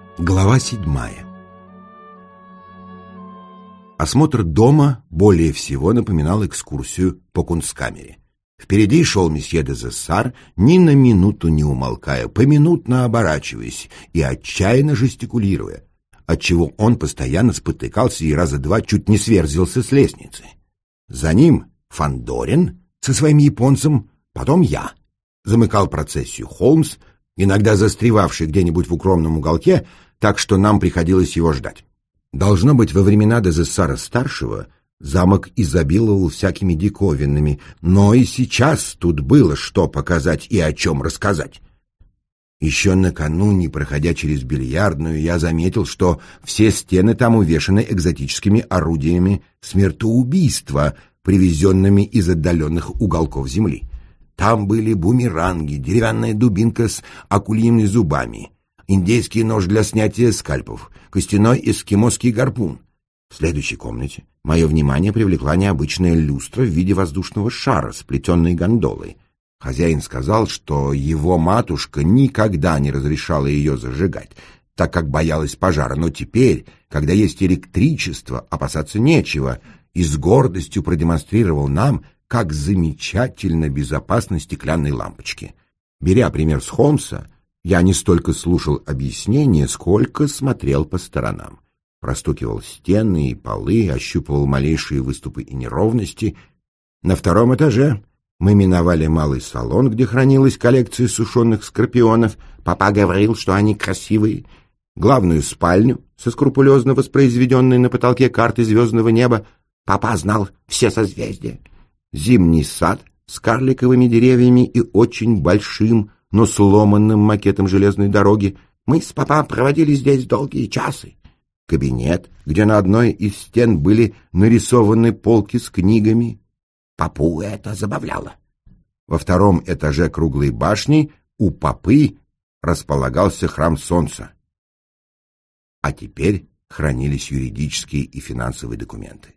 Глава 7. Осмотр дома более всего напоминал экскурсию по кунсткамере. Впереди шел месье де Зессар, ни на минуту не умолкая, поминутно оборачиваясь и отчаянно жестикулируя, отчего он постоянно спотыкался и раза два чуть не сверзился с лестницы. За ним Фандорин со своим японцем, потом я. Замыкал процессию Холмс, иногда застревавший где-нибудь в укромном уголке, так что нам приходилось его ждать. Должно быть, во времена де Зессара-старшего замок изобиловал всякими диковинными, но и сейчас тут было что показать и о чем рассказать. Еще накануне, проходя через бильярдную, я заметил, что все стены там увешаны экзотическими орудиями смертоубийства, привезенными из отдаленных уголков земли. Там были бумеранги, деревянная дубинка с акульими зубами, индейский нож для снятия скальпов, костяной эскимосский гарпун. В следующей комнате мое внимание привлекла необычная люстра в виде воздушного шара, сплетенной гондолой. Хозяин сказал, что его матушка никогда не разрешала ее зажигать, так как боялась пожара, но теперь, когда есть электричество, опасаться нечего, и с гордостью продемонстрировал нам, как замечательно безопасны стеклянные лампочки. Беря пример с Холмса, я не столько слушал объяснения, сколько смотрел по сторонам. Простукивал стены и полы, ощупывал малейшие выступы и неровности. На втором этаже мы миновали малый салон, где хранилась коллекция сушеных скорпионов. Папа говорил, что они красивые. Главную спальню со скрупулезно воспроизведенной на потолке картой звездного неба. Папа знал все созвездия. Зимний сад с карликовыми деревьями и очень большим, но сломанным макетом железной дороги. Мы с папа проводили здесь долгие часы. Кабинет, где на одной из стен были нарисованы полки с книгами. Папу это забавляло. Во втором этаже круглой башни у Папы располагался храм Солнца. А теперь хранились юридические и финансовые документы.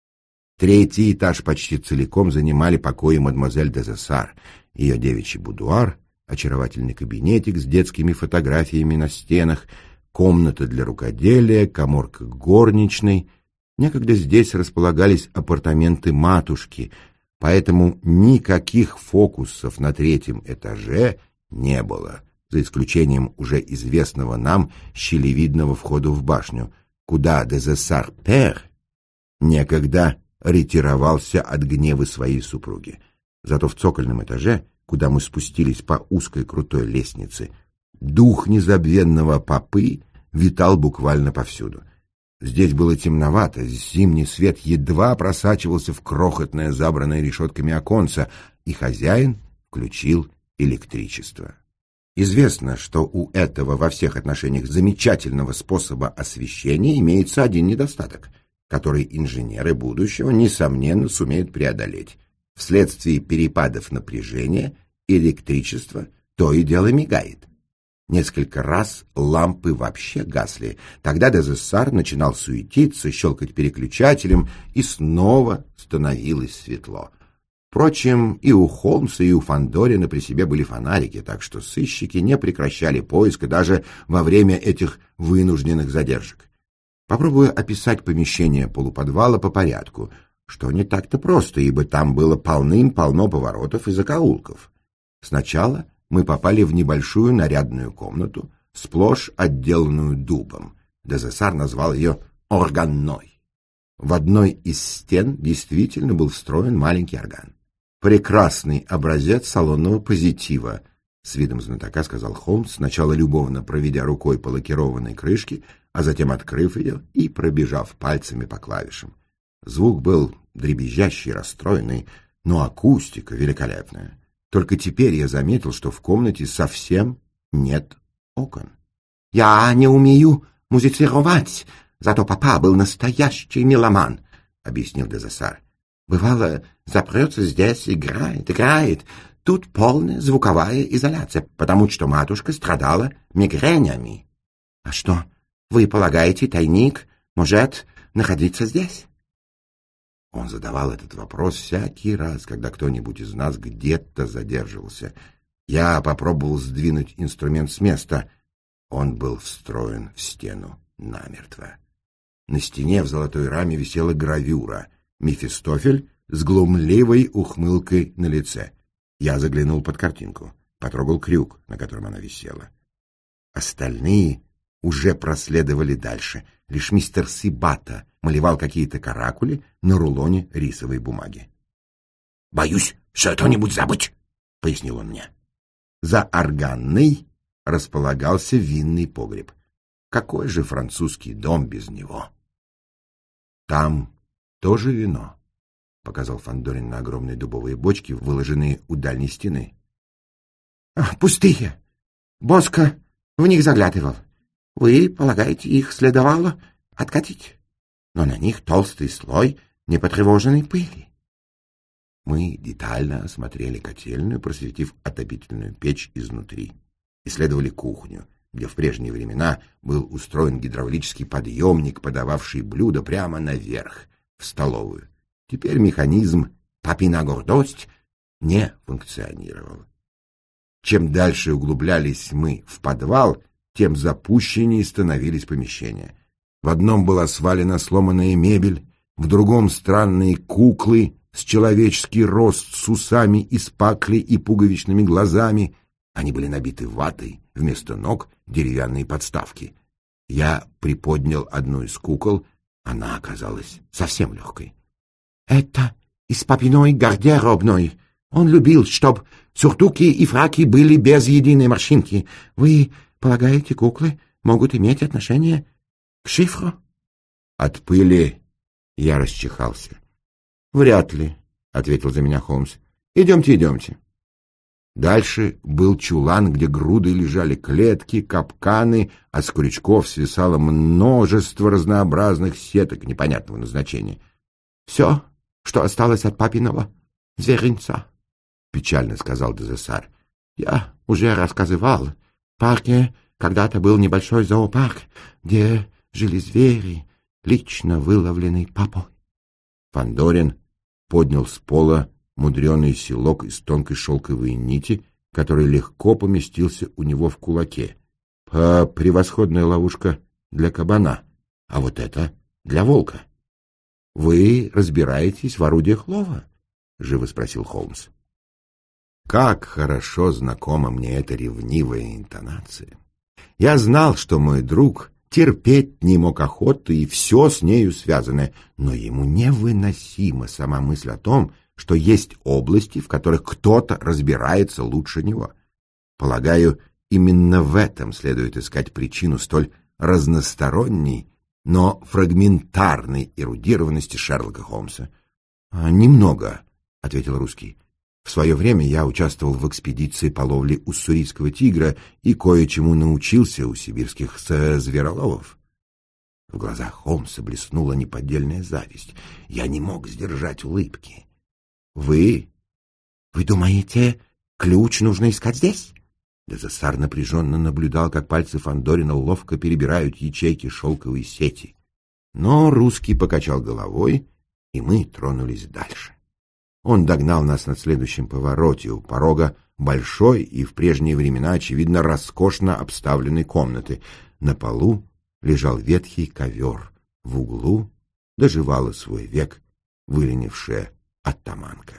Третий этаж почти целиком занимали покои мадемуазель де Зессар, ее девичий будуар, очаровательный кабинетик с детскими фотографиями на стенах, комната для рукоделия, каморка горничной. Некогда здесь располагались апартаменты матушки, поэтому никаких фокусов на третьем этаже не было, за исключением уже известного нам щелевидного входа в башню, куда де Зессар-пер некогда ретировался от гнева своей супруги. Зато в цокольном этаже, куда мы спустились по узкой крутой лестнице, дух незабвенного Папы витал буквально повсюду. Здесь было темновато, зимний свет едва просачивался в крохотное забранное решетками оконце, и хозяин включил электричество. Известно, что у этого во всех отношениях замечательного способа освещения имеется один недостаток, который инженеры будущего, несомненно, сумеют преодолеть. Вследствие перепадов напряжения электричество то и дело мигает. Несколько раз лампы вообще гасли. Тогда де Зессар начинал суетиться, щелкать переключателем, и снова становилось светло. Впрочем, и у Холмса, и у Фандорина при себе были фонарики, так что сыщики не прекращали поиска даже во время этих вынужденных задержек. Попробую описать помещение полуподвала по порядку, что не так-то просто, ибо там было полным-полно поворотов и закоулков. Сначала мы попали в небольшую нарядную комнату, сплошь отделанную дубом. Де Зессар назвал ее органной. В одной из стен действительно был встроен маленький орган. Прекрасный образец салонного позитива, с видом знатока сказал Холмс, сначала любовно проведя рукой по лакированной крышке, а затем открыв ее и пробежав пальцами по клавишам. Звук был дребезжащий, расстроенный, но акустика великолепная. Только теперь я заметил, что в комнате совсем нет окон. — Я не умею музицировать, зато папа был настоящий меломан, — объяснил де Зессар. — Бывало, запрется здесь, играет. Тут полная звуковая изоляция, потому что матушка страдала мигренями. — А что, вы полагаете, тайник может находиться здесь? Он задавал этот вопрос всякий раз, когда кто-нибудь из нас где-то задерживался. Я попробовал сдвинуть инструмент с места. Он был встроен в стену намертво. На стене в золотой раме висела гравюра «Мефистофель» с глумливой ухмылкой на лице. Я заглянул под картинку, потрогал крюк, на котором она висела. Остальные уже проследовали дальше. Лишь мистер Сибата малевал какие-то каракули на рулоне рисовой бумаги. «Боюсь что-нибудь забыть», — пояснил он мне. За органной располагался винный погреб. Какой же французский дом без него? «Там тоже вино», — показал Фандорин на огромные дубовые бочки, выложенные у дальней стены. «Пустые. Боско в них заглядывал. Вы, полагаете, их следовало откатить? Но на них толстый слой непотревоженной пыли». Мы детально осмотрели котельную, просветив отопительную печь изнутри. Исследовали кухню, где в прежние времена был устроен гидравлический подъемник, подававший блюда прямо наверх, в столовую. Теперь механизм «папина гордость» не функционировал. Чем дальше углублялись мы в подвал, тем запущеннее становились помещения. В одном была свалена сломанная мебель, в другом — странные куклы с человеческий рост, с усами из пакли и пуговичными глазами. Они были набиты ватой, вместо ног — деревянные подставки. Я приподнял одну из кукол, она оказалась совсем легкой. «Это из папиной гардеробной. Он любил, чтоб сюртуки и фраки были без единой морщинки. Вы полагаете, куклы могут иметь отношение к шифру?» От пыли я расчихался. «Вряд ли», — ответил за меня Холмс. «Идемте, идемте». Дальше был чулан, где грудой лежали клетки, капканы, а с крючков свисало множество разнообразных сеток непонятного назначения. «Все, что осталось от папиного зверинца», — печально сказал Дезессар. «Я уже рассказывал. В парке когда-то был небольшой зоопарк, где жили звери, лично выловленный папой». Фандорин поднял с пола мудреный селок из тонкой шелковой нити, который легко поместился у него в кулаке. Превосходная ловушка для кабана, а вот это для волка. — Вы разбираетесь в орудиях лова? — живо спросил Холмс. Как хорошо знакома мне эта ревнивая интонация. Я знал, что мой друг терпеть не мог охоты и все с нею связанное, но ему невыносима сама мысль о том, что есть области, в которых кто-то разбирается лучше него. Полагаю, именно в этом следует искать причину столь разносторонней, но фрагментарной эрудированности Шерлока Холмса. «Немного», — ответил русский. «В свое время я участвовал в экспедиции по ловле уссурийского тигра и кое-чему научился у сибирских звероловов». В глазах Холмса блеснула неподдельная зависть. Я не мог сдержать улыбки. «Вы думаете, ключ нужно искать здесь?» Дезессар напряженно наблюдал, как пальцы Фандорина ловко перебирают ячейки шелковой сети. Но русский покачал головой, и мы тронулись дальше. Он догнал нас на следующем повороте у порога большой и в прежние времена, очевидно, роскошно обставленной комнаты. На полу лежал ветхий ковер, в углу доживала свой век выленившая оттаманка.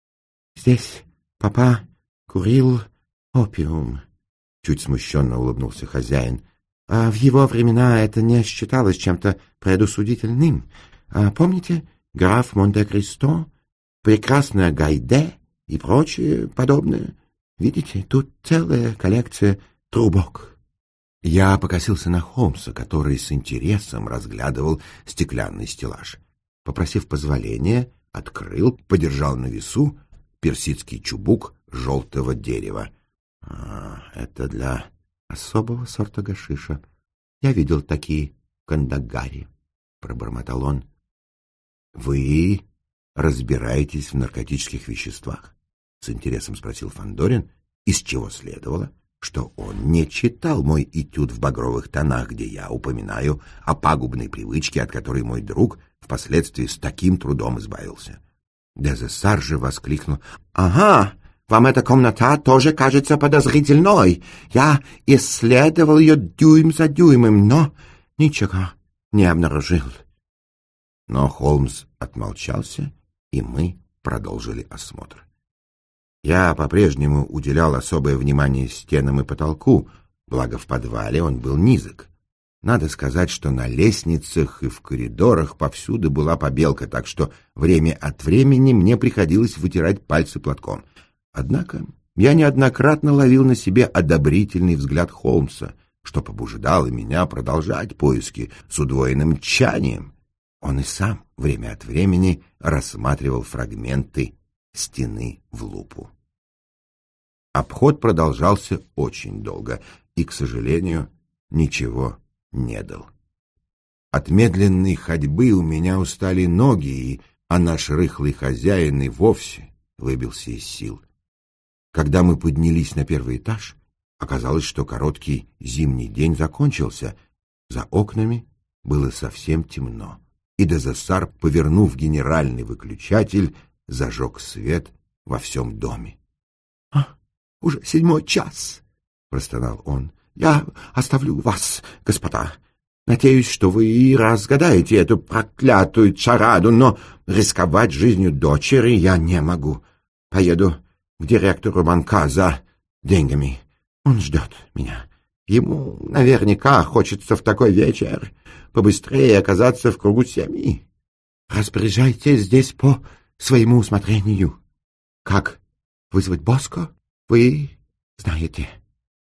«Здесь папа курил опиум», — чуть смущенно улыбнулся хозяин. «А в его времена это не считалось чем-то предусудительным. Помните граф Монте-Кристо, прекрасная Гайде и прочее подобное? Видите, тут целая коллекция трубок». Я покосился на Холмса, который с интересом разглядывал стеклянный стеллаж. Попросив позволения, открыл, подержал на весу персидский чубук желтого дерева. Это для особого сорта гашиша. Я видел такие в Кандагаре, — пробормотал он. — Вы разбираетесь в наркотических веществах? — с интересом спросил Фандорин, из чего следовало, что он не читал мой этюд в багровых тонах, где я упоминаю о пагубной привычке, от которой мой друг впоследствии с таким трудом избавился. Дезессар же воскликнул: «Ага, вам эта комната тоже кажется подозрительной. Я исследовал ее дюйм за дюймом, но ничего не обнаружил». Но Холмс отмолчался, и мы продолжили осмотр. Я по-прежнему уделял особое внимание стенам и потолку, благо в подвале он был низок. Надо сказать, что на лестницах и в коридорах повсюду была побелка, так что время от времени мне приходилось вытирать пальцы платком. Однако я неоднократно ловил на себе одобрительный взгляд Холмса, что побуждало меня продолжать поиски с удвоенным тщанием. Он и сам время от времени рассматривал фрагменты стены в лупу. Обход продолжался очень долго и, к сожалению, ничего не дал. От медленной ходьбы у меня устали ноги, а наш рыхлый хозяин и вовсе выбился из сил. Когда мы поднялись на первый этаж, оказалось, что короткий зимний день закончился. За окнами было совсем темно, и Дезессар, повернув генеральный выключатель, зажег свет во всем доме. — Уже 7 час, — простонал он. — Я оставлю вас, господа. Надеюсь, что вы разгадаете эту проклятую чараду, но рисковать жизнью дочери я не могу. Поеду к директору банка за деньгами. Он ждет меня. Ему наверняка хочется в такой вечер побыстрее оказаться в кругу семьи. Распоряжайтесь здесь по своему усмотрению. Как вызвать Боско, вы знаете.